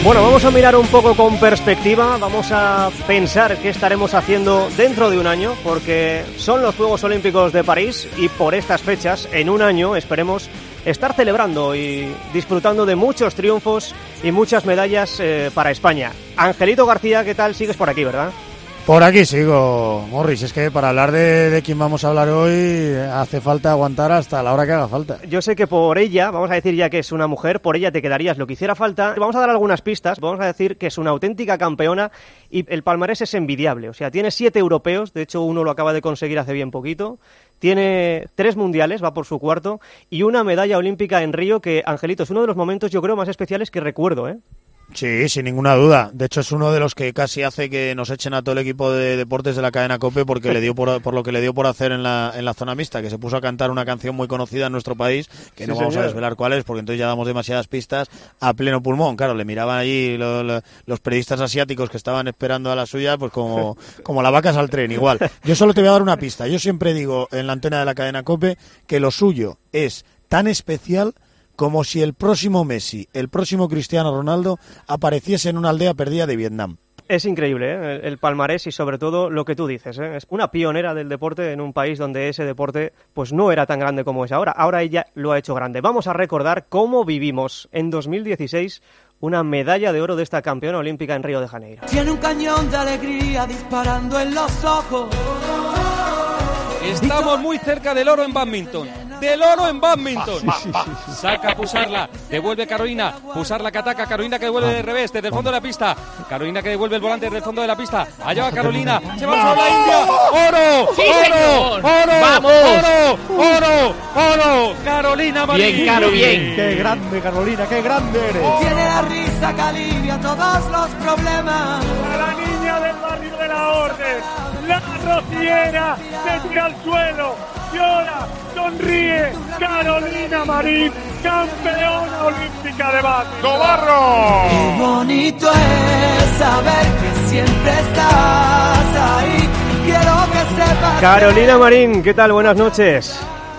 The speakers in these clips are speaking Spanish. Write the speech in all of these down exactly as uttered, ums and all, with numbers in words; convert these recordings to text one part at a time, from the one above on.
Bueno, vamos a mirar un poco con perspectiva, vamos a pensar qué estaremos haciendo dentro de un año, porque son los Juegos Olímpicos de París y por estas fechas, en un año, esperemos estar celebrando y disfrutando de muchos triunfos y muchas medallas eh, para España. Angelito García, ¿qué tal? Sigues por aquí, ¿verdad? Por aquí sigo, Morris. Es que para hablar de, de quién vamos a hablar hoy hace falta aguantar hasta la hora que haga falta. Yo sé que por ella, vamos a decir ya que es una mujer, por ella te quedarías lo que hiciera falta. Vamos a dar algunas pistas, vamos a decir que es una auténtica campeona y el palmarés es envidiable. O sea, tiene siete europeos, de hecho uno lo acaba de conseguir hace bien poquito. Tiene tres mundiales, va por su cuarto, y una medalla olímpica en Río que, Angelito, es uno de los momentos yo creo más especiales que recuerdo, ¿eh? Sí, sin ninguna duda. De hecho, es uno de los que casi hace que nos echen a todo el equipo de deportes de la cadena COPE porque le dio por, por lo que le dio por hacer en la, en la zona mixta, que se puso a cantar una canción muy conocida en nuestro país, que no sí, vamos señor. a desvelar cuál es, porque entonces ya damos demasiadas pistas, a pleno pulmón. Claro, le miraban allí los, los, los periodistas asiáticos que estaban esperando a la suya, pues como, como las vacas al tren, igual. Yo solo te voy a dar una pista. Yo siempre digo en la antena de la cadena COPE que lo suyo es tan especial como si el próximo Messi, el próximo Cristiano Ronaldo, apareciese en una aldea perdida de Vietnam. Es increíble, ¿eh? el, el palmarés y sobre todo lo que tú dices, ¿eh? Es una pionera del deporte en un país donde ese deporte pues no era tan grande como es ahora. Ahora ella lo ha hecho grande. Vamos a recordar cómo vivimos en dos mil dieciséis una medalla de oro de esta campeona olímpica en Río de Janeiro. Tiene un cañón de alegría disparando en los ojos. Estamos muy cerca del oro en bádminton. Del oro en bádminton. Saca Pusarla, devuelve Carolina. Pusarla que ataca, Carolina que devuelve de revés, desde el fondo de la pista. Carolina que devuelve el volante desde el fondo de la pista. Allá va Carolina, se va a la India. ¡Oro! Sí, ¡Oro! ¡Oro! ¡Vamos! ¡Oro! ¡Oro! ¡Oro! Carolina Marín. Bien, Caro, bien. ¡Qué grande, Carolina! ¡Qué grande eres! Tiene la risa que alivia todos los problemas. A la niña del barrio de la Orden. La rociera se tira al suelo, llora, sonríe. Carolina Marín, campeona olímpica de básquet. ¡Cobarro! Qué bonito es saber que siempre estás ahí. Quiero que sepas. Carolina Marín, ¿qué tal? Buenas noches.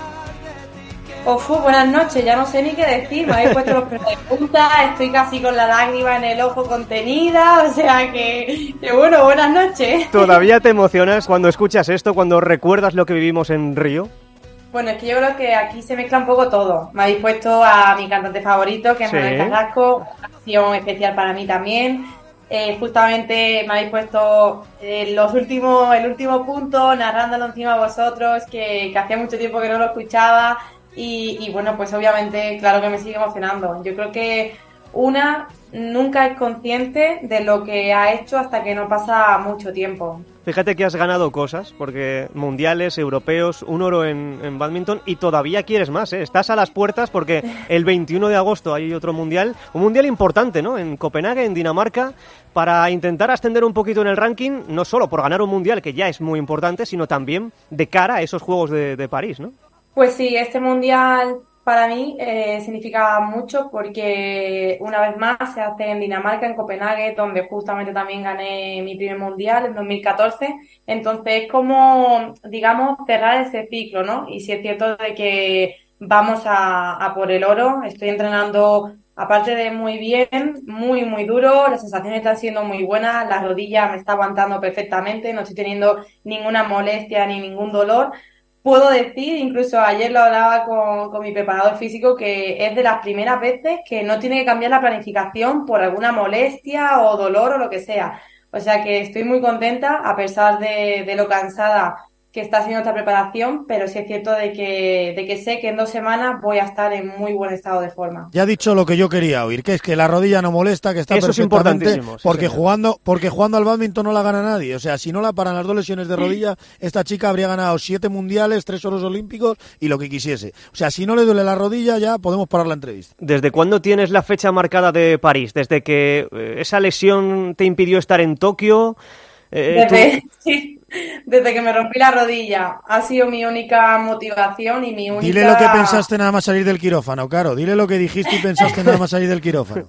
Ofu, buenas noches, ya no sé ni qué decir, me habéis puesto los pelos de punta, estoy casi con la lágrima en el ojo contenida, o sea que, que bueno, buenas noches. ¿Todavía te emocionas cuando escuchas esto, cuando recuerdas lo que vivimos en Río? Bueno, es que yo creo que aquí se mezcla un poco todo. Me habéis puesto a mi cantante favorito, que es sí. Manuel Carrasco, una canción especial para mí también. Eh, justamente me habéis puesto eh, los últimos, el último punto, narrándolo encima a vosotros, que, que hacía mucho tiempo que no lo escuchaba. Y, y bueno, pues obviamente, claro que me sigue emocionando. Yo creo que una nunca es consciente de lo que ha hecho hasta que no pasa mucho tiempo. Fíjate que has ganado cosas, porque mundiales, europeos, un oro en, en bádminton y todavía quieres más, ¿eh? Estás a las puertas porque el veintiuno de agosto hay otro mundial, un mundial importante, ¿no? En Copenhague, en Dinamarca, para intentar ascender un poquito en el ranking, no solo por ganar un mundial, que ya es muy importante, sino también de cara a esos Juegos de, de París, ¿no? Pues sí, este mundial para mí eh, significa mucho porque una vez más se hace en Dinamarca, en Copenhague, donde justamente también gané mi primer mundial en dos mil catorce. Entonces, como, digamos, cerrar ese ciclo, ¿no? Y sí es cierto de que vamos a, a por el oro. Estoy entrenando, aparte de muy bien, muy, muy duro. Las sensaciones están siendo muy buenas. La rodilla me está aguantando perfectamente. No estoy teniendo ninguna molestia ni ningún dolor. Puedo decir, incluso ayer lo hablaba con, con mi preparador físico, que es de las primeras veces que no tiene que cambiar la planificación por alguna molestia o dolor o lo que sea. O sea que estoy muy contenta, a pesar de, de lo cansada que está haciendo esta preparación, pero sí es cierto de que, de que sé que en dos semanas voy a estar en muy buen estado de forma. Ya ha dicho lo que yo quería oír, que es que la rodilla no molesta, que está Eso perfectamente, es importantísimo, sí, porque señor. jugando porque jugando al bádminton no la gana nadie. O sea, si no la paran las dos lesiones de rodilla, esta chica habría ganado siete mundiales, tres oros olímpicos y lo que quisiese. O sea, si no le duele la rodilla, ya podemos parar la entrevista. ¿Desde cuándo tienes la fecha marcada de París? ¿Desde que eh, esa lesión te impidió estar en Tokio? Eh, desde, tú... sí, desde que me rompí la rodilla. Ha sido mi única motivación y mi única... Dile lo que pensaste nada más salir del quirófano, Caro. Dile lo que dijiste y pensaste nada más salir del quirófano.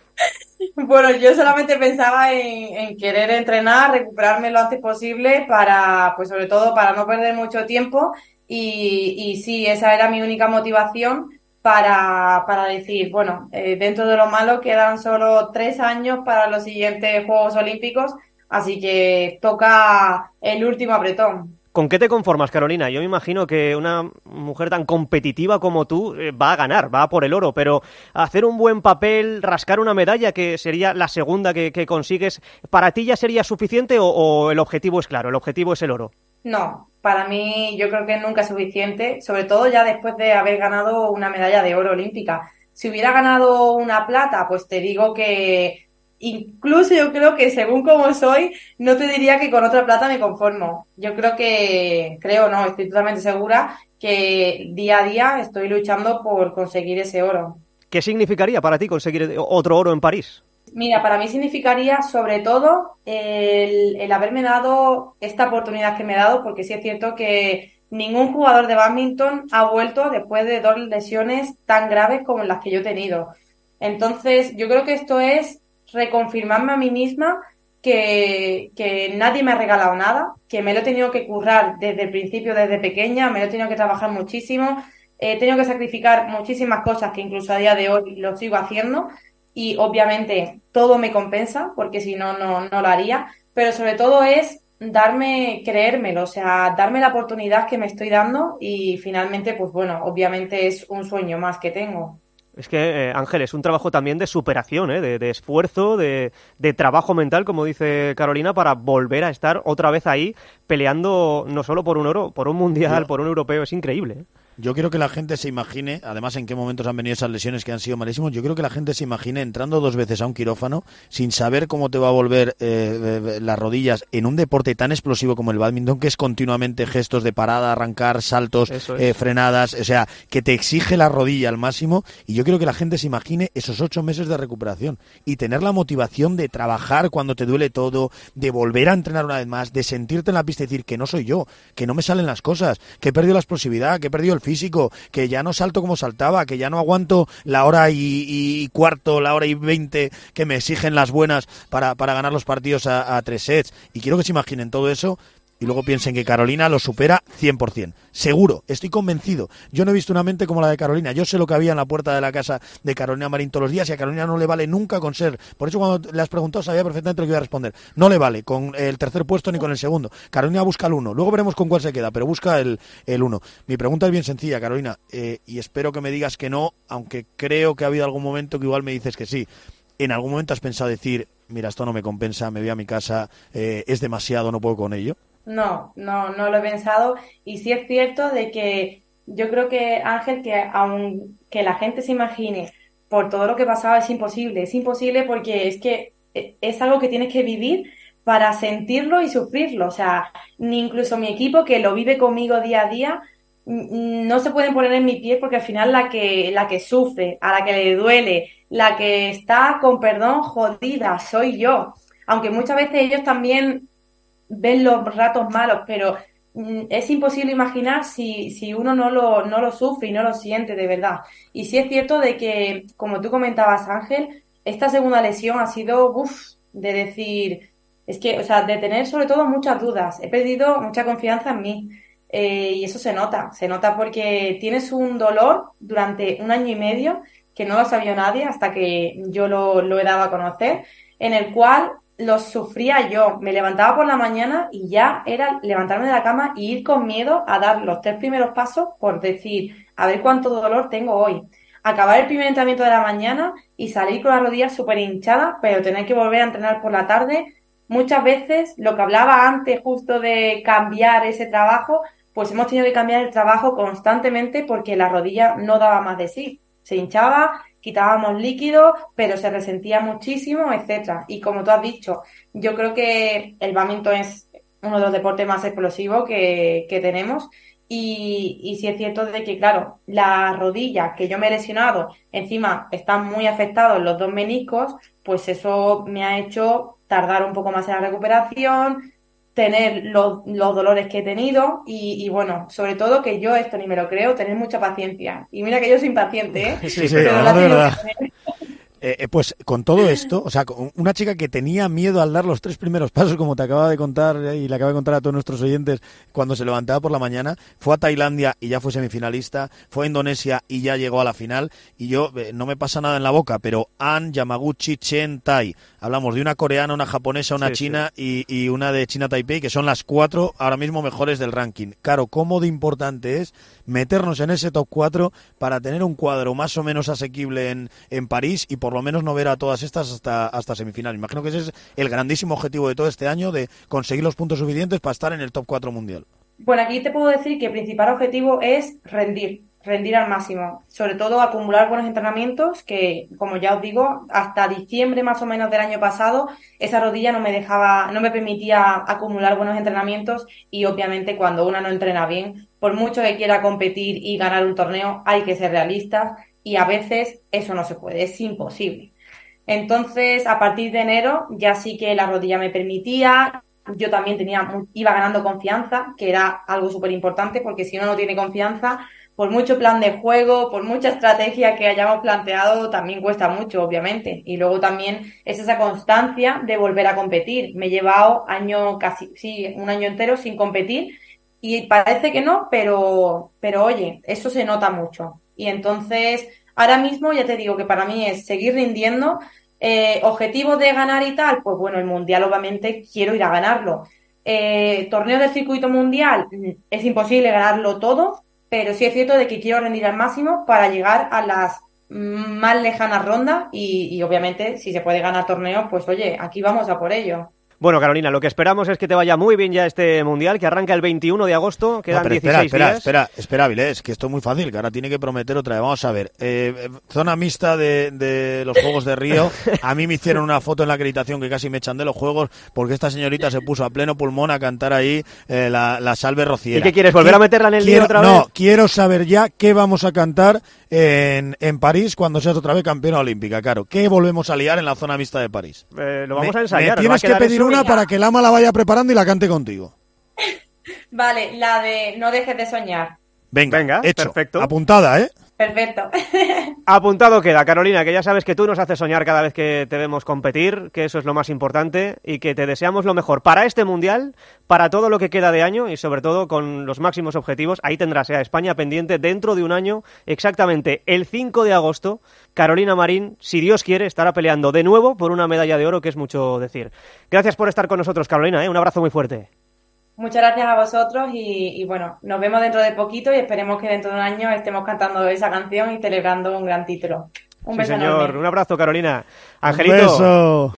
Bueno, yo solamente pensaba en, en querer entrenar, recuperarme lo antes posible para, pues sobre todo para no perder mucho tiempo y, y sí, esa era mi única motivación. para, para decir, bueno, eh, dentro de lo malo quedan solo tres años para los siguientes Juegos Olímpicos, así que toca el último apretón. ¿Con qué te conformas, Carolina? Yo me imagino que una mujer tan competitiva como tú eh, va a ganar, va a por el oro, pero hacer un buen papel, rascar una medalla, que sería la segunda que, que consigues, ¿para ti ya sería suficiente o, o el objetivo es claro, el objetivo es el oro? No, para mí yo creo que nunca es suficiente, sobre todo ya después de haber ganado una medalla de oro olímpica. Si hubiera ganado una plata, pues te digo que incluso yo creo que según como soy, no te diría que con otra plata me conformo. Yo creo que, creo no, estoy totalmente segura que día a día estoy luchando por conseguir ese oro. ¿Qué significaría para ti conseguir otro oro en París? Mira, para mí significaría sobre todo el, el haberme dado esta oportunidad que me he dado, porque sí es cierto que ningún jugador de bádminton ha vuelto después de dos lesiones tan graves como las que yo he tenido. Entonces, yo creo que esto es reconfirmarme a mí misma que, que nadie me ha regalado nada, que me lo he tenido que currar desde el principio, desde pequeña, me lo he tenido que trabajar muchísimo, he tenido que sacrificar muchísimas cosas que incluso a día de hoy lo sigo haciendo y obviamente todo me compensa porque si no, no, no lo haría, pero sobre todo es darme, creérmelo, o sea, darme la oportunidad que me estoy dando y finalmente, pues bueno, obviamente es un sueño más que tengo. Es que, eh, Ángel, es un trabajo también de superación, ¿eh? de, de esfuerzo, de, de trabajo mental, como dice Carolina, para volver a estar otra vez ahí peleando no solo por un oro, por un mundial, Yo... por un europeo. Es increíble, ¿eh? Yo quiero que la gente se imagine, además en qué momentos han venido esas lesiones que han sido malísimos, yo creo que la gente se imagine entrando dos veces a un quirófano sin saber cómo te va a volver eh, las rodillas en un deporte tan explosivo como el bádminton, que es continuamente gestos de parada, arrancar, saltos, es. eh, frenadas, o sea, que te exige la rodilla al máximo, y yo quiero que la gente se imagine esos ocho meses de recuperación y tener la motivación de trabajar cuando te duele todo, de volver a entrenar una vez más, de sentirte en la pista y decir que no soy yo, que no me salen las cosas, que he perdido la explosividad, que he perdido el físico, que ya no salto como saltaba, que ya no aguanto la hora y, y cuarto, la hora y veinte que me exigen las buenas para, para ganar los partidos a, a tres sets. Y quiero que se imaginen todo eso y luego piensen que Carolina lo supera cien por ciento. Seguro, estoy convencido. Yo no he visto una mente como la de Carolina. Yo sé lo que había en la puerta de la casa de Carolina Marín todos los días y a Carolina no le vale nunca con ser. Por eso cuando le has preguntado sabía perfectamente lo que iba a responder. No le vale con el tercer puesto ni con el segundo. Carolina busca el uno. Luego veremos con cuál se queda, pero busca el, el uno. Mi pregunta es bien sencilla, Carolina, eh, y espero que me digas que no, aunque creo que ha habido algún momento que igual me dices que sí. ¿En algún momento has pensado decir, mira, esto no me compensa, me voy a mi casa, eh, es demasiado, no puedo con ello? No, no, no lo he pensado y sí es cierto de que yo creo que, Ángel, que aunque la gente se imagine por todo lo que pasaba es imposible, es imposible porque es que es algo que tienes que vivir para sentirlo y sufrirlo, o sea, ni incluso mi equipo que lo vive conmigo día a día no se pueden poner en mi pie porque al final la que, la que sufre, a la que le duele, la que está con perdón jodida soy yo, aunque muchas veces ellos también ven los ratos malos, pero mm, es imposible imaginar si, si uno no lo, no lo sufre y no lo siente de verdad. Y sí es cierto de que, como tú comentabas, Ángel, esta segunda lesión ha sido, uff, de decir, es que, o sea, de tener sobre todo muchas dudas. He perdido mucha confianza en mí. Eh, y eso se nota, se nota porque tienes un dolor durante un año y medio que no lo sabía nadie hasta que yo lo, lo he dado a conocer, en el cual los sufría yo. Me levantaba por la mañana y ya era levantarme de la cama y ir con miedo a dar los tres primeros pasos por decir, a ver cuánto dolor tengo hoy. Acabar el primer entrenamiento de la mañana y salir con las rodillas súper hinchadas, pero tener que volver a entrenar por la tarde. Muchas veces, lo que hablaba antes justo de cambiar ese trabajo, pues hemos tenido que cambiar el trabajo constantemente porque la rodilla no daba más de sí. Se hinchaba, quitábamos líquido, pero se resentía muchísimo, etcétera. Y como tú has dicho, yo creo que el bádminton es uno de los deportes más explosivos que, que tenemos. Y, y sí es cierto de que, claro, las rodillas que yo me he lesionado, encima están muy afectados los dos meniscos, pues eso me ha hecho tardar un poco más en la recuperación, tener los, los dolores que he tenido y, y bueno, sobre todo que yo esto ni me lo creo, tener mucha paciencia. Y mira que yo soy impaciente, ¿eh? Sí, sí, pero no, de verdad. Eh, pues con todo esto, o sea, una chica que tenía miedo al dar los tres primeros pasos, como te acaba de contar eh, y le acaba de contar a todos nuestros oyentes cuando se levantaba por la mañana, fue a Tailandia y ya fue semifinalista, fue a Indonesia y ya llegó a la final, y yo, eh, no me pasa nada en la boca, pero An Yamaguchi Chen Tai, hablamos de una coreana, una japonesa, una sí, china sí. Y, y una de China Taipei, que son las cuatro ahora mismo mejores del ranking. Claro, cómo de importante es meternos en ese top cuatro para tener un cuadro más o menos asequible en, en París y por lo menos no ver a todas estas hasta, hasta semifinal. Imagino que ese es el grandísimo objetivo de todo este año, de conseguir los puntos suficientes para estar en el top cuatro mundial. Bueno, aquí te puedo decir que el principal objetivo es rendir, rendir al máximo. Sobre todo acumular buenos entrenamientos, que como ya os digo, hasta diciembre más o menos del año pasado, esa rodilla no me dejaba, no me permitía acumular buenos entrenamientos, y obviamente cuando una no entrena bien, por mucho que quiera competir y ganar un torneo, hay que ser realistas, y a veces eso no se puede, es imposible. Entonces, a partir de enero ya sí que la rodilla me permitía. Yo también tenía, iba ganando confianza, que era algo súper importante, porque si uno no tiene confianza, por mucho plan de juego, por mucha estrategia que hayamos planteado, también cuesta mucho, obviamente. Y luego también es esa constancia de volver a competir. Me he llevado año casi, sí, un año entero sin competir, y parece que no, pero, pero oye, eso se nota mucho. Y entonces, ahora mismo ya te digo que para mí es seguir rindiendo. Eh, objetivos de ganar y tal, pues bueno, el mundial obviamente quiero ir a ganarlo. Eh, torneo del circuito mundial, es imposible ganarlo todo, pero sí es cierto de que quiero rendir al máximo para llegar a las más lejanas rondas y, y obviamente si se puede ganar torneo, pues oye, aquí vamos a por ello. Bueno, Carolina, lo que esperamos es que te vaya muy bien ya este Mundial, que arranca el veintiuno de agosto, quedan no, dieciséis espera, días. Espera, espera, espera, Vilés, que esto es muy fácil, que ahora tiene que prometer otra vez. Vamos a ver, eh, zona mixta de, de los Juegos de Río. A mí me hicieron una foto en la acreditación que casi me echan de los Juegos, porque esta señorita se puso a pleno pulmón a cantar ahí eh, la, la Salve Rociera. ¿Y qué quieres, volver a meterla en el quiero, lío otra vez? No, quiero saber ya qué vamos a cantar en, en París cuando seas otra vez campeona olímpica, claro. ¿Qué volvemos a liar en la zona mixta de París? Eh, lo vamos me, a ensayar. Me tienes que pedir eso. una para que Lama la vaya preparando y la cante contigo. Vale, la de No dejes de soñar. Venga, Venga, hecho. Perfecto. Apuntada, ¿eh? Perfecto. Apuntado queda, Carolina, que ya sabes que tú nos haces soñar cada vez que te vemos competir, que eso es lo más importante y que te deseamos lo mejor para este Mundial, para todo lo que queda de año y sobre todo con los máximos objetivos. Ahí tendrás a España pendiente dentro de un año, exactamente el cinco de agosto. Carolina Marín, si Dios quiere, estará peleando de nuevo por una medalla de oro, que es mucho decir. Gracias por estar con nosotros, Carolina, ¿eh? Un abrazo muy fuerte. Muchas gracias a vosotros y, y bueno, nos vemos dentro de poquito y esperemos que dentro de un año estemos cantando esa canción y celebrando un gran título. Un sí, beso señor. enorme. Un abrazo, Carolina. Angelito. Un beso.